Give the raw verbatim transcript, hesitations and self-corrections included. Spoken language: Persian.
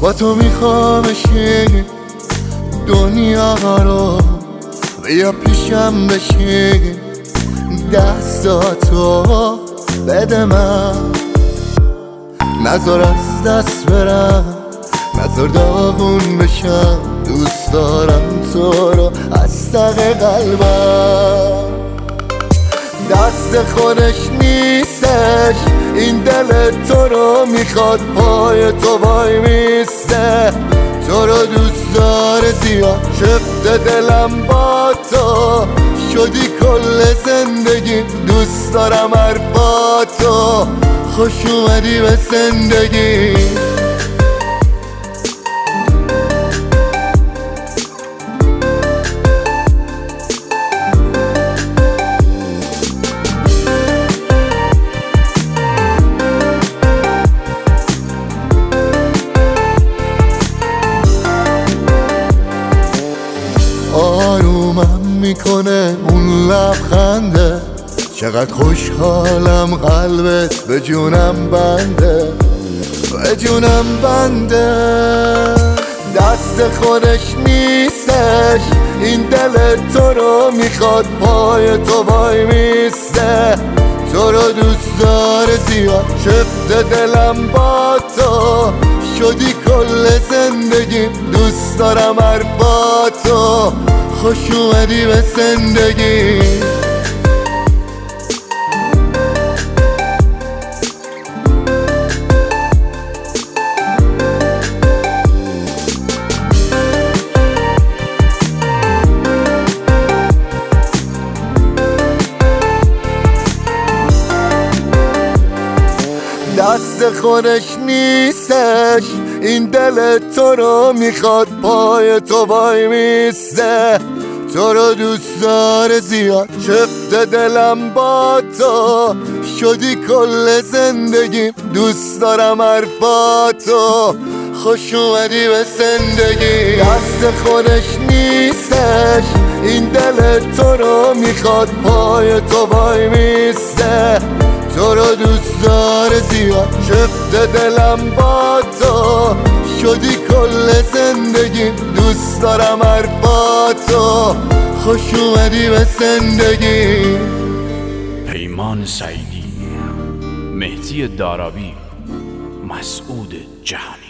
با تو میخوام بشی دنیا رو بیا پیشم بشی دستاتو بده من نذار از دست برم نذار داغون بشم دوست دارم تو رو از ته قلبم دست خودش نیستش این دل تو رو میخواد پای تو وای میسته تو رو دوست داره زیاد شفت دلم با تو شدی کل زندگی دوست دارم حرفاتو خوش اومدی به زندگی آرومم میکنه اون لبخنده چقدر خوشحالم قلبت به جونم بنده به جونم بنده دست خودش نیستش این دل تو رو میخواد پای تو وای میسته تو رو دوست داره زیاد شفت دلم با تو شدی کل زندگی دوست دارم حرفاتو خوش اومدی به زندگی دست خودش نیستش این دل تو رو میخواد پای تو وای میسته تو رو دوست داره زیاد شفت دلم با تو شدی کل زندگی دوست دارم حرفاتو خوش اومدی به زندگی دست خودش نیستش این دل تو رو میخواد پای تو وای میسته تو رو دوست داره زیاد شفت دلم با تو شدی کل زندگی دوست دارم حرفاتو خوش اومدی به زندگی. پیمان سعیدی، مهدی دارابی، مسعود جهان.